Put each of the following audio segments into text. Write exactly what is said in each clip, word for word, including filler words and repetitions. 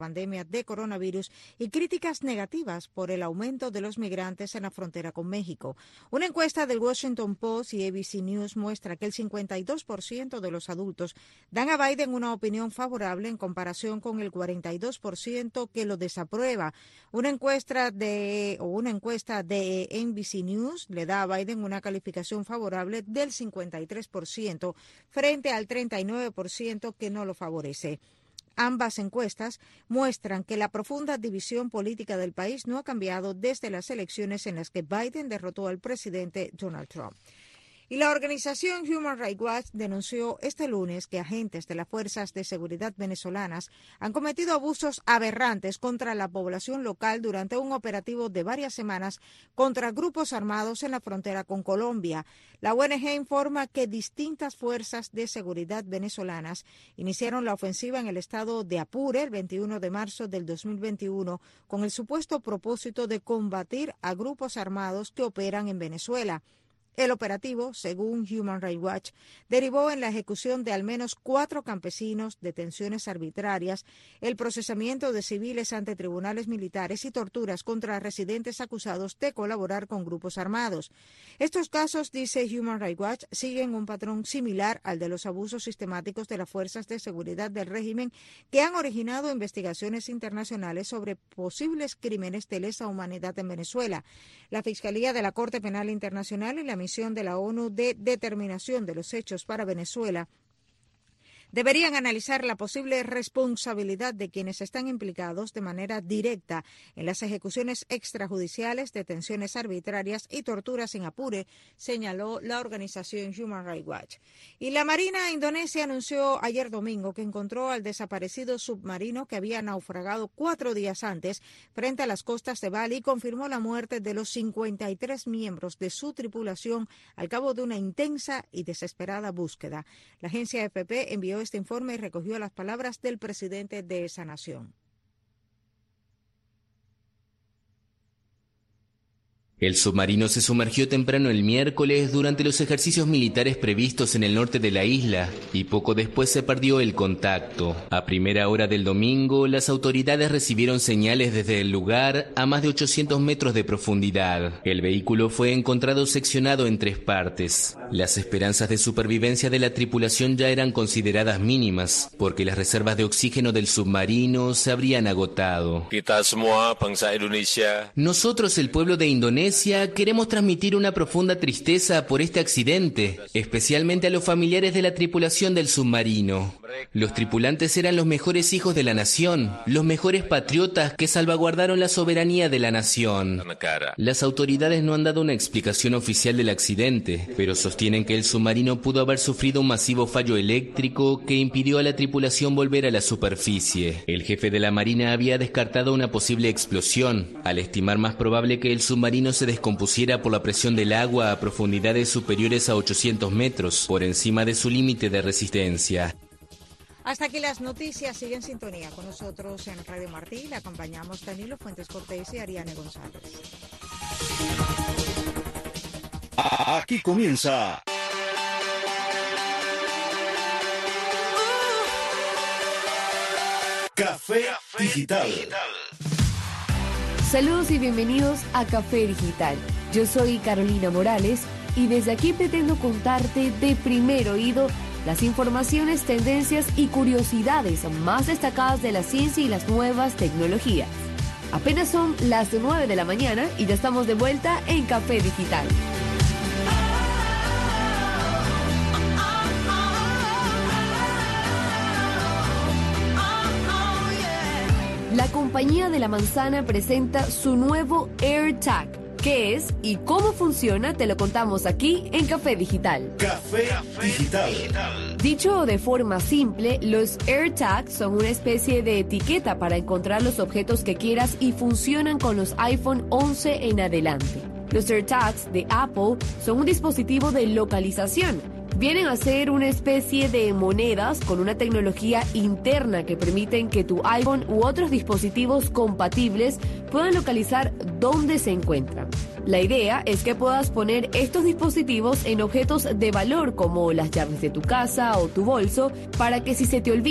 pandemia de coronavirus y críticas negativas por el aumento de los migrantes en la frontera con México. Una encuesta del Washington Post y A B C News muestra que el cincuenta y dos por ciento de los adultos dan a Biden una opinión favorable en comparación con el cuarenta y dos por ciento que lo desaprueba. Una encuesta de o una encuesta de N B C News le da a Biden una calificación favorable del cincuenta y tres por ciento frente al treinta y nueve por ciento que no lo favorece. Ambas encuestas muestran que la profunda división política del país no ha cambiado desde las elecciones en las que Biden derrotó al presidente Donald Trump. Y la organización Human Rights Watch denunció este lunes que agentes de las fuerzas de seguridad venezolanas han cometido abusos aberrantes contra la población local durante un operativo de varias semanas contra grupos armados en la frontera con Colombia. La O N G informa que distintas fuerzas de seguridad venezolanas iniciaron la ofensiva en el estado de Apure el veintiuno de marzo del dos mil veintiuno con el supuesto propósito de combatir a grupos armados que operan en Venezuela. El operativo, según Human Rights Watch, derivó en la ejecución de al menos cuatro campesinos, detenciones arbitrarias, el procesamiento de civiles ante tribunales militares y torturas contra residentes acusados de colaborar con grupos armados. Estos casos, dice Human Rights Watch, siguen un patrón similar al de los abusos sistemáticos de las fuerzas de seguridad del régimen que han originado investigaciones internacionales sobre posibles crímenes de lesa humanidad en Venezuela. La Fiscalía de la Corte Penal Internacional y la misión de la ONU de determinación de los hechos para Venezuela deberían analizar la posible responsabilidad de quienes están implicados de manera directa en las ejecuciones extrajudiciales, detenciones arbitrarias y torturas en Apure, señaló la organización Human Rights Watch. Y la Marina Indonesia anunció ayer domingo que encontró al desaparecido submarino que había naufragado cuatro días antes frente a las costas de Bali y confirmó la muerte de los cincuenta y tres miembros de su tripulación al cabo de una intensa y desesperada búsqueda. La agencia F P envió este informe y recogió las palabras del presidente de esa nación. El submarino se sumergió temprano el miércoles durante los ejercicios militares previstos en el norte de la isla y poco después se perdió el contacto. A primera hora del domingo, las autoridades recibieron señales desde el lugar a más de ochocientos metros de profundidad. El vehículo fue encontrado seccionado en tres partes. Las esperanzas de supervivencia de la tripulación ya eran consideradas mínimas, porque las reservas de oxígeno del submarino se habrían agotado. Kita semua bangsa Indonesia. Nosotros, el pueblo de Indonesia, queremos transmitir una profunda tristeza por este accidente, especialmente a los familiares de la tripulación del submarino. Los tripulantes eran los mejores hijos de la nación, los mejores patriotas que salvaguardaron la soberanía de la nación. Las autoridades no han dado una explicación oficial del accidente, pero sostienen que el submarino pudo haber sufrido un masivo fallo eléctrico que impidió a la tripulación volver a la superficie. El jefe de la Marina había descartado una posible explosión, al estimar más probable que el submarino se descompusiera por la presión del agua a profundidades superiores a ochocientos metros, por encima de su límite de resistencia. Hasta aquí las noticias. Sigue en sintonía con nosotros en Radio Martí. Le acompañamos Danilo Fuentes Cortés y Ariane González. Aquí comienza Café Digital. Saludos y bienvenidos a Café Digital. Yo soy Carolina Morales y desde aquí pretendo contarte de primer oído las informaciones, tendencias y curiosidades más destacadas de la ciencia y las nuevas tecnologías. Apenas son las nueve de la mañana y ya estamos de vuelta en Café Digital. La compañía de la manzana presenta su nuevo AirTag. ¿Qué es y cómo funciona? Te lo contamos aquí en Café Digital. Café Digital. Dicho de forma simple, los AirTags son una especie de etiqueta para encontrar los objetos que quieras y funcionan con los iPhone once en adelante. Los AirTags de Apple son un dispositivo de localización. Vienen a ser una especie de monedas con una tecnología interna que permiten que tu iPhone u otros dispositivos compatibles puedan localizar dónde se encuentran. La idea es que puedas poner estos dispositivos en objetos de valor como las llaves de tu casa o tu bolso para que si se te olvida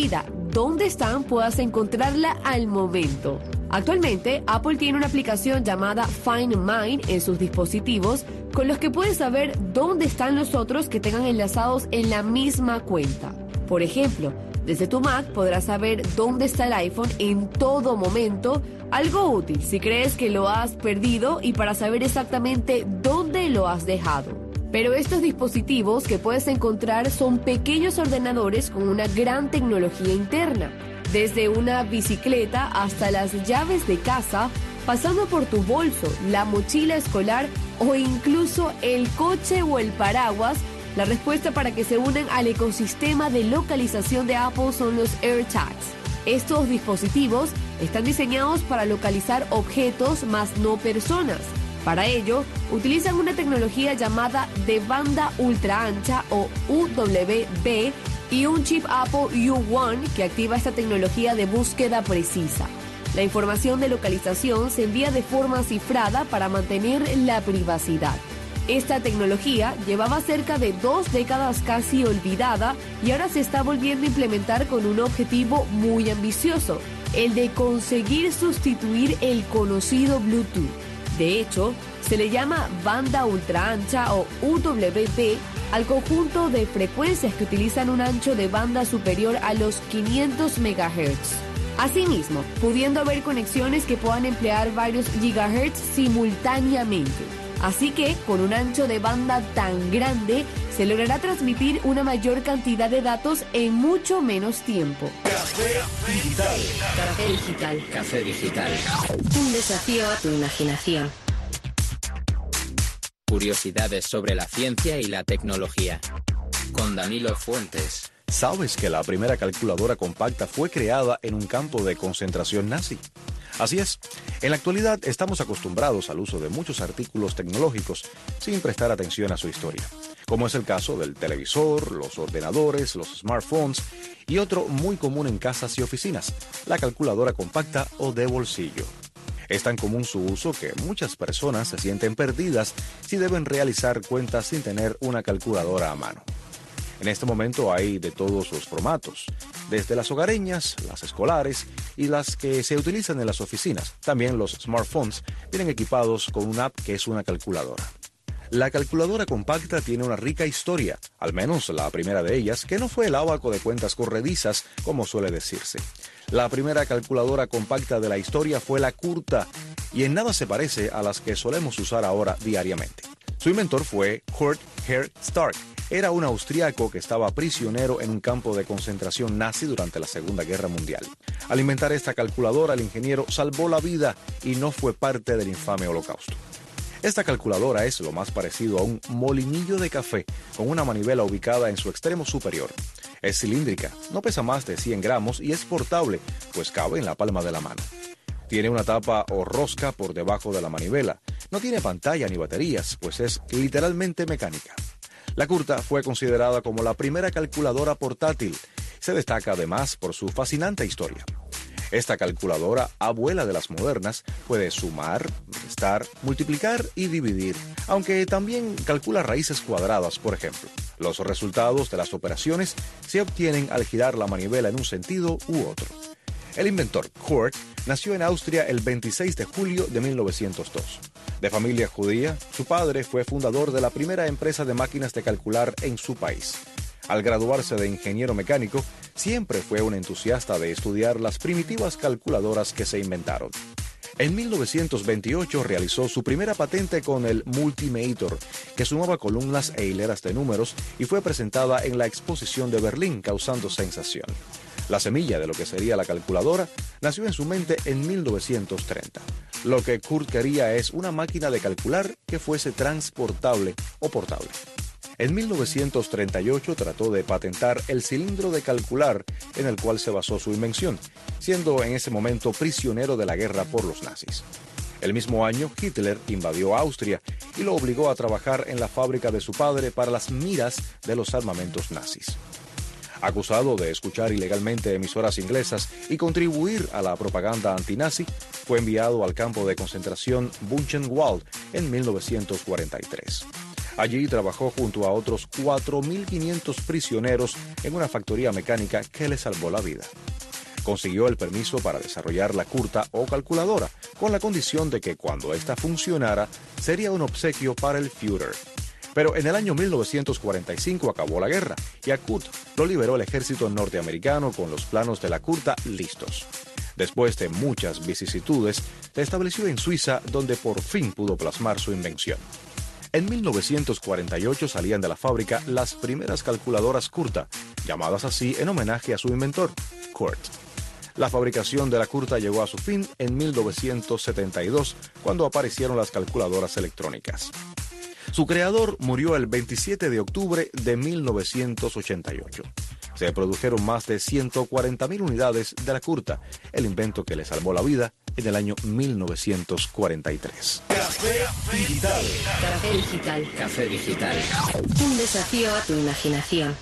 dónde están puedas encontrarla al momento. Actualmente, Apple tiene una aplicación llamada Find Mine en sus dispositivos con los que puedes saber dónde están los otros que tengan enlazados en la misma cuenta. Por ejemplo, desde tu Mac podrás saber dónde está el iPhone en todo momento, algo útil si crees que lo has perdido y para saber exactamente dónde lo has dejado. Pero estos dispositivos que puedes encontrar son pequeños ordenadores con una gran tecnología interna. Desde una bicicleta hasta las llaves de casa, pasando por tu bolso, la mochila escolar o incluso el coche o el paraguas, la respuesta para que se unan al ecosistema de localización de Apple son los AirTags. Estos dispositivos están diseñados para localizar objetos más no personas. Para ello, utilizan una tecnología llamada de banda ultra ancha o U W B y un chip Apple U uno que activa esta tecnología de búsqueda precisa. La información de localización se envía de forma cifrada para mantener la privacidad. Esta tecnología llevaba cerca de dos décadas casi olvidada y ahora se está volviendo a implementar con un objetivo muy ambicioso, el de conseguir sustituir el conocido Bluetooth. De hecho, se le llama banda ultra ancha o U W B al conjunto de frecuencias que utilizan un ancho de banda superior a los quinientos megahertz. Asimismo, pudiendo haber conexiones que puedan emplear varios gigahertz simultáneamente. Así que, con un ancho de banda tan grande, se logrará transmitir una mayor cantidad de datos en mucho menos tiempo. Café Digital. Café Digital. Café Digital. Un desafío a tu imaginación. Curiosidades sobre la ciencia y la tecnología. Con Danilo Fuentes. ¿Sabes que la primera calculadora compacta fue creada en un campo de concentración nazi? Así es, en la actualidad estamos acostumbrados al uso de muchos artículos tecnológicos sin prestar atención a su historia, como es el caso del televisor, los ordenadores, los smartphones y otro muy común en casas y oficinas, la calculadora compacta o de bolsillo. Es tan común su uso que muchas personas se sienten perdidas si deben realizar cuentas sin tener una calculadora a mano. En este momento hay de todos los formatos, desde las hogareñas, las escolares y las que se utilizan en las oficinas. También los smartphones vienen equipados con una app que es una calculadora. La calculadora compacta tiene una rica historia, al menos la primera de ellas, que no fue el ábaco de cuentas corredizas, como suele decirse. La primera calculadora compacta de la historia fue la Curta, y en nada se parece a las que solemos usar ahora diariamente. Su inventor fue Kurt Herr Stark. Era un austriaco que estaba prisionero en un campo de concentración nazi durante la Segunda Guerra Mundial. Al inventar esta calculadora, el ingeniero salvó la vida y no fue parte del infame holocausto. Esta calculadora es lo más parecido a un molinillo de café con una manivela ubicada en su extremo superior. Es cilíndrica, no pesa más de cien gramos y es portable, pues cabe en la palma de la mano. Tiene una tapa o rosca por debajo de la manivela. No tiene pantalla ni baterías, pues es literalmente mecánica. La Curta fue considerada como la primera calculadora portátil. Se destaca además por su fascinante historia. Esta calculadora, abuela de las modernas, puede sumar, restar, multiplicar y dividir, aunque también calcula raíces cuadradas, por ejemplo. Los resultados de las operaciones se obtienen al girar la manivela en un sentido u otro. El inventor, Kurt, nació en Austria el veintiséis de julio de mil novecientos dos. De familia judía, su padre fue fundador de la primera empresa de máquinas de calcular en su país. Al graduarse de ingeniero mecánico, siempre fue un entusiasta de estudiar las primitivas calculadoras que se inventaron. En mil novecientos veintiocho realizó su primera patente con el Multimator, que sumaba columnas e hileras de números y fue presentada en la exposición de Berlín, causando sensación. La semilla de lo que sería la calculadora nació en su mente en mil novecientos treinta. Lo que Kurt quería es una máquina de calcular que fuese transportable o portable. En mil novecientos treinta y ocho trató de patentar el cilindro de calcular en el cual se basó su invención, siendo en ese momento prisionero de la guerra por los nazis. El mismo año, Hitler invadió Austria y lo obligó a trabajar en la fábrica de su padre para las miras de los armamentos nazis. Acusado de escuchar ilegalmente emisoras inglesas y contribuir a la propaganda antinazi, fue enviado al campo de concentración Buchenwald en mil novecientos cuarenta y tres. Allí trabajó junto a otros cuatro mil quinientos prisioneros en una factoría mecánica que le salvó la vida. Consiguió el permiso para desarrollar la curta o calculadora, con la condición de que cuando ésta funcionara, sería un obsequio para el Führer. Pero en el año mil novecientos cuarenta y cinco acabó la guerra y a Kurt lo liberó el ejército norteamericano con los planos de la curta listos. Después de muchas vicisitudes, se estableció en Suiza, donde por fin pudo plasmar su invención. En mil novecientos cuarenta y ocho salían de la fábrica las primeras calculadoras Curta, llamadas así en homenaje a su inventor, Kurt. La fabricación de la curta llegó a su fin en mil novecientos setenta y dos, cuando aparecieron las calculadoras electrónicas. Su creador murió el veintisiete de octubre de mil novecientos ochenta y ocho. Se produjeron más de ciento cuarenta mil unidades de la curta, el invento que le salvó la vida en el año mil novecientos cuarenta y tres. Café Digital. Café Digital. Café Digital. Un desafío a tu imaginación.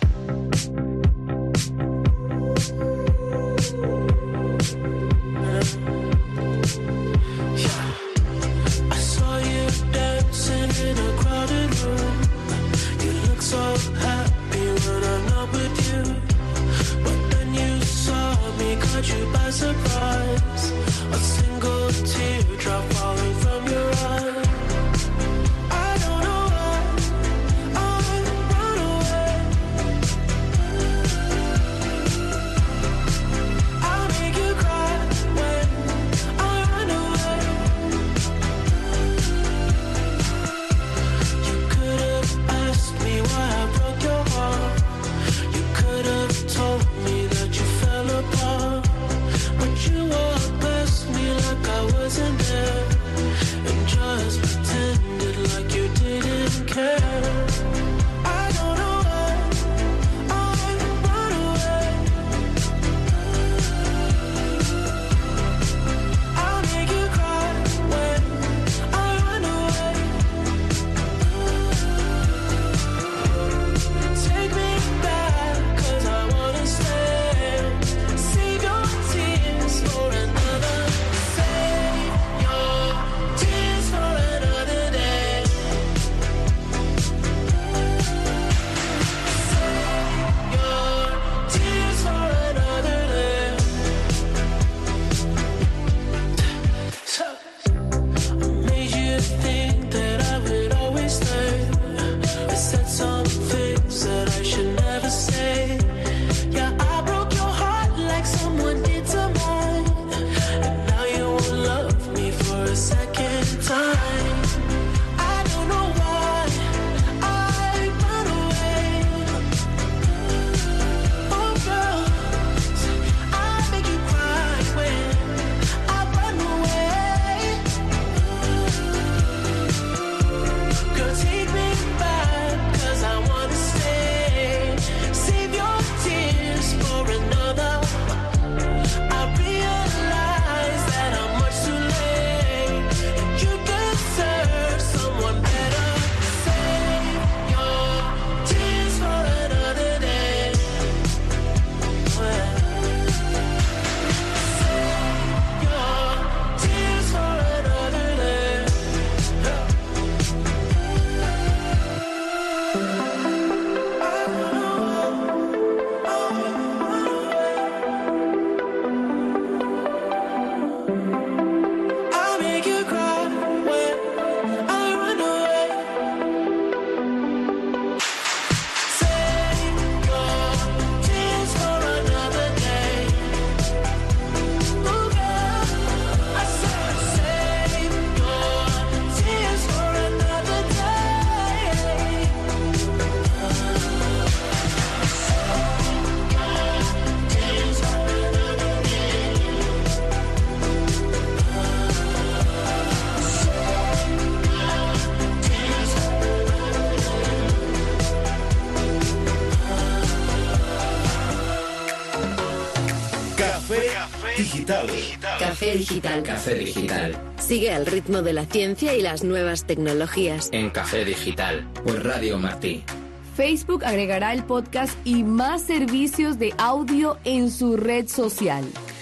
Digital. Café Digital. Café Digital. Sigue al ritmo de la ciencia y las nuevas tecnologías. En Café Digital, por Radio Martí. Facebook agregará el podcast y más servicios de audio en su red social.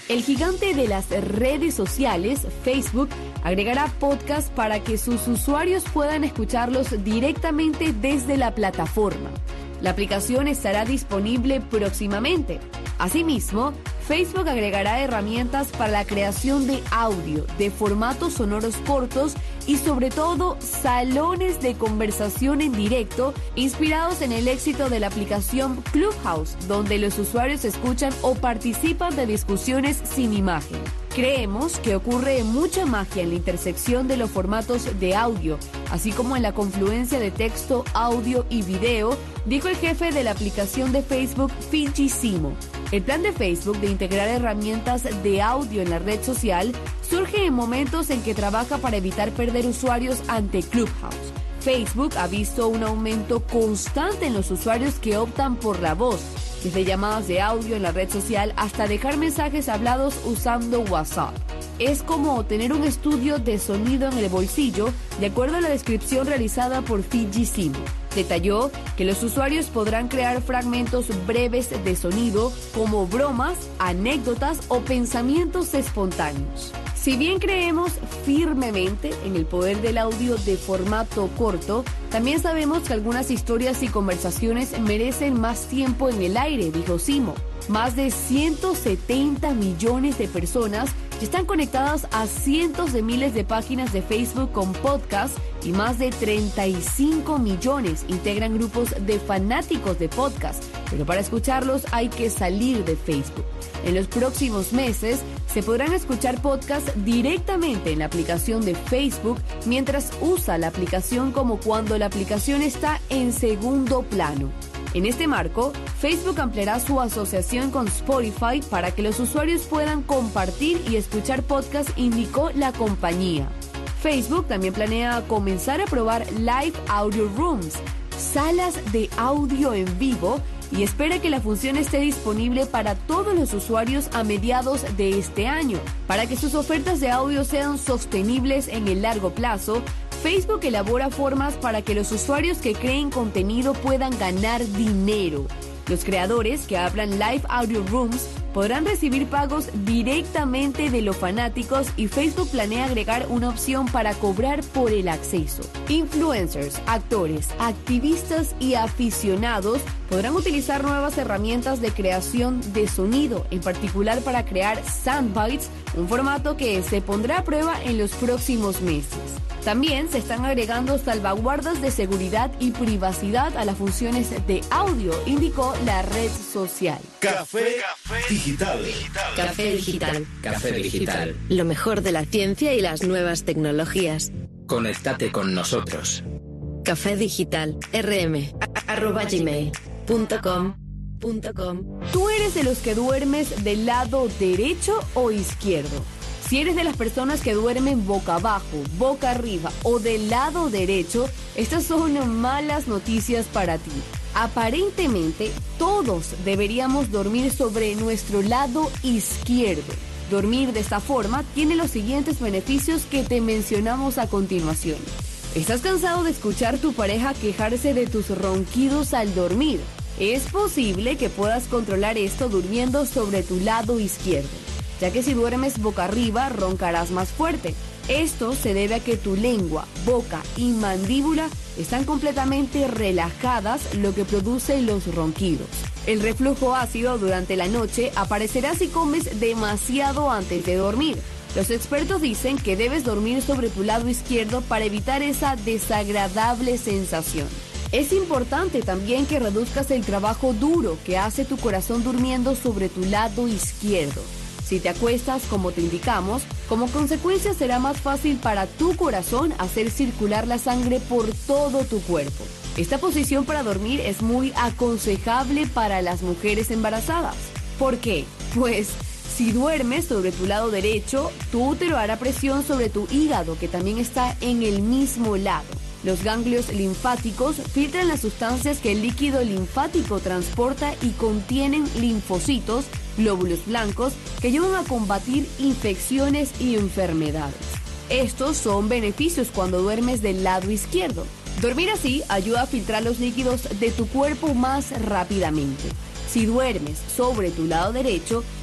El gigante de las redes sociales, Facebook, agregará podcasts para que sus usuarios puedan escucharlos directamente desde la plataforma. La aplicación estará disponible próximamente. Asimismo, Facebook agregará herramientas para la creación de audio, de formatos sonoros cortos y sobre todo salones de conversación en directo inspirados en el éxito de la aplicación Clubhouse, donde los usuarios escuchan o participan de discusiones sin imagen. Creemos que ocurre mucha magia en la intersección de los formatos de audio, así como en la confluencia de texto, audio y video, dijo el jefe de la aplicación de Facebook, Fidji Simo. El plan de Facebook de integrar herramientas de audio en la red social surge en momentos en que trabaja para evitar perder usuarios ante Clubhouse. Facebook ha visto un aumento constante en los usuarios que optan por la voz, desde llamadas de audio en la red social hasta dejar mensajes hablados usando WhatsApp. Es como tener un estudio de sonido en el bolsillo, de acuerdo a la descripción realizada por Fidji Simo. Detalló que los usuarios podrán crear fragmentos breves de sonido como bromas, anécdotas o pensamientos espontáneos. Si bien creemos firmemente en el poder del audio de formato corto, también sabemos que algunas historias y conversaciones merecen más tiempo en el aire, dijo Simo. Más de ciento setenta millones de personas ya están conectadas a cientos de miles de páginas de Facebook con podcasts y más de treinta y cinco millones integran grupos de fanáticos de podcasts, pero para escucharlos hay que salir de Facebook. En los próximos meses se podrán escuchar podcasts directamente en la aplicación de Facebook mientras usa la aplicación, como cuando la aplicación está en segundo plano. En este marco, Facebook ampliará su asociación con Spotify para que los usuarios puedan compartir y escuchar podcasts, indicó la compañía. Facebook también planea comenzar a probar Live Audio Rooms, salas de audio en vivo, y espera que la función esté disponible para todos los usuarios a mediados de este año. Para que sus ofertas de audio sean sostenibles en el largo plazo, Facebook elabora formas para que los usuarios que creen contenido puedan ganar dinero. Los creadores que hablan Live Audio Rooms podrán recibir pagos directamente de los fanáticos, y Facebook planea agregar una opción para cobrar por el acceso. Influencers, actores, activistas y aficionados podrán utilizar nuevas herramientas de creación de sonido, en particular para crear soundbites, un formato que se pondrá a prueba en los próximos meses. También se están agregando salvaguardas de seguridad y privacidad a las funciones de audio, indicó la red social. Café Digital. Café Digital. Café Digital. Lo mejor de la ciencia y las nuevas tecnologías. Conéctate con nosotros. Café Digital. rm arroba gmail punto com punto com. ¿Tú eres de los que duermes del lado derecho o izquierdo? Si eres de las personas que duermen boca abajo, boca arriba o del lado derecho, estas son malas noticias para ti. Aparentemente, todos deberíamos dormir sobre nuestro lado izquierdo. Dormir de esta forma tiene los siguientes beneficios que te mencionamos a continuación. ¿Estás cansado de escuchar a tu pareja quejarse de tus ronquidos al dormir? Es posible que puedas controlar esto durmiendo sobre tu lado izquierdo, ya que si duermes boca arriba roncarás más fuerte. Esto se debe a que tu lengua, boca y mandíbula están completamente relajadas, lo que produce los ronquidos. El reflujo ácido durante la noche aparecerá si comes demasiado antes de dormir. Los expertos dicen que debes dormir sobre tu lado izquierdo para evitar esa desagradable sensación. Es importante también que reduzcas el trabajo duro que hace tu corazón durmiendo sobre tu lado izquierdo. Si te acuestas como te indicamos, como consecuencia será más fácil para tu corazón hacer circular la sangre por todo tu cuerpo. Esta posición para dormir es muy aconsejable para las mujeres embarazadas. ¿Por qué? Pues si duermes sobre tu lado derecho, tu útero hará presión sobre tu hígado, que también está en el mismo lado. Los ganglios linfáticos filtran las sustancias que el líquido linfático transporta y contienen linfocitos, glóbulos blancos, que ayudan a combatir infecciones y enfermedades. Estos son beneficios cuando duermes del lado izquierdo. Dormir así ayuda a filtrar los líquidos de tu cuerpo más rápidamente. Si duermes sobre tu lado derecho,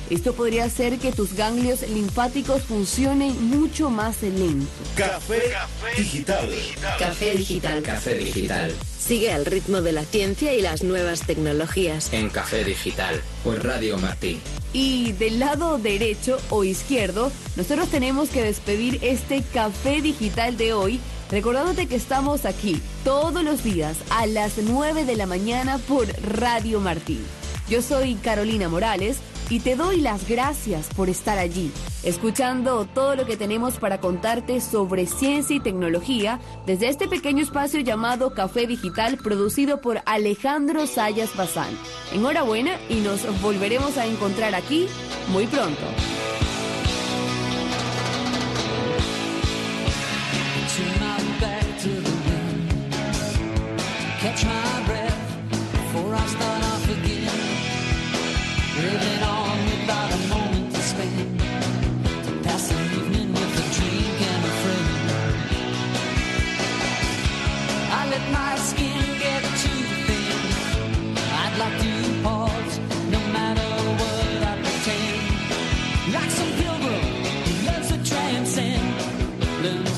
Esto podría hacer que tus ganglios linfáticos funcionen mucho más lento. Café Digital. Café Digital. Café Digital. Sigue al ritmo de la ciencia y las nuevas tecnologías. En Café Digital, por Radio Martí. Y del lado derecho o izquierdo, nosotros tenemos que despedir este Café Digital de hoy, recordándote que estamos aquí todos los días a las nueve de la mañana por Radio Martí. Yo soy Carolina Morales y te doy las gracias por estar allí, escuchando todo lo que tenemos para contarte sobre ciencia y tecnología desde este pequeño espacio llamado Café Digital, producido por Alejandro Sayas Bazán. Enhorabuena y nos volveremos a encontrar aquí muy pronto. Catch my breath before I start off again. Living on without a moment to spend. To pass the evening with a drink and a friend. I let my skin get too thin. I'd like to pause, no matter what I pretend. Like some pilgrim who loves to transcend. Learn